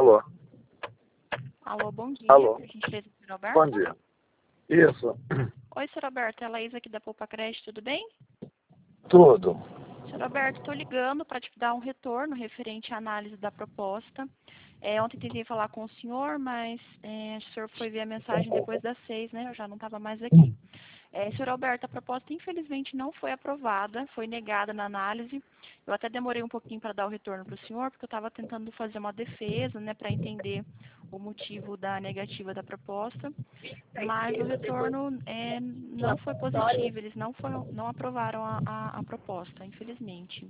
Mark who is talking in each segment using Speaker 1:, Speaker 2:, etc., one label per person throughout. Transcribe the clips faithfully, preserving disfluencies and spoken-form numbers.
Speaker 1: Alô?
Speaker 2: Alô, bom dia.
Speaker 1: Alô?
Speaker 2: Por gentileza, senhor Alberto?
Speaker 1: Bom dia. Isso.
Speaker 2: Oi, senhor Alberto. É a Laís aqui da Poupa Crédito, tudo bem?
Speaker 1: Tudo.
Speaker 2: Senhor Alberto, estou ligando para te dar um retorno referente à análise da proposta. É, ontem tentei falar com o senhor, mas é, o senhor foi ver a mensagem depois das seis, né? Eu já não estava mais aqui. É, senhor Alberto, a proposta infelizmente não foi aprovada, foi negada na análise. Eu até demorei um pouquinho para dar o retorno para o senhor, porque eu estava tentando fazer uma defesa, né, para entender o motivo da negativa da proposta. Mas o retorno é, não foi positivo, eles não, foram, não aprovaram a, a, a proposta, infelizmente.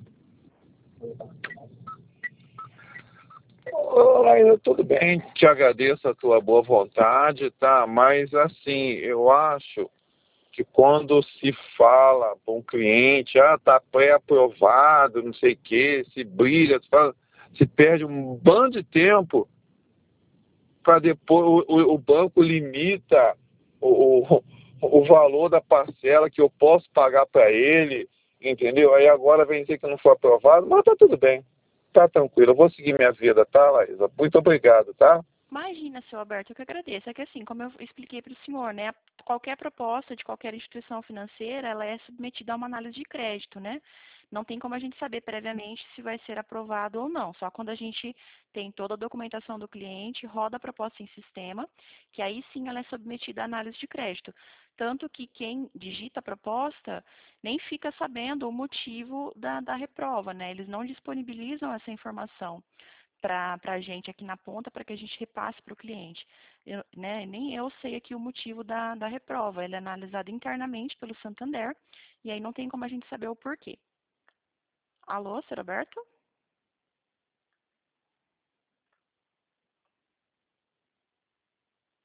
Speaker 1: Ô, Laísa, tudo bem, te agradeço a tua boa vontade, tá? Mas assim, eu acho que quando se fala para um cliente, ah, tá pré-aprovado, não sei o quê, se briga, se, fala, se perde um bando de tempo para depois o, o, o banco limita o, o, o valor da parcela que eu posso pagar para ele, entendeu? Aí agora vem dizer que não foi aprovado, mas tá tudo bem. Tá tranquilo, eu vou seguir minha vida, tá, Laísa? Muito obrigado, tá?
Speaker 2: Imagina, seu Alberto, eu que agradeço. É que assim, como eu expliquei para o senhor, né, qualquer proposta de qualquer instituição financeira, ela é submetida a uma análise de crédito, né? Não tem como a gente saber previamente se vai ser aprovado ou não. Só quando a gente tem toda a documentação do cliente, roda a proposta em sistema, que aí sim ela é submetida à análise de crédito. Tanto que quem digita a proposta nem fica sabendo o motivo da, da reprova, né? Eles não disponibilizam essa informação para a gente aqui na ponta para que a gente repasse para o cliente. Eu, né, nem eu sei aqui o motivo da, da reprova. Ela é analisada internamente pelo Santander e aí não tem como a gente saber o porquê. Alô, senhor Roberto?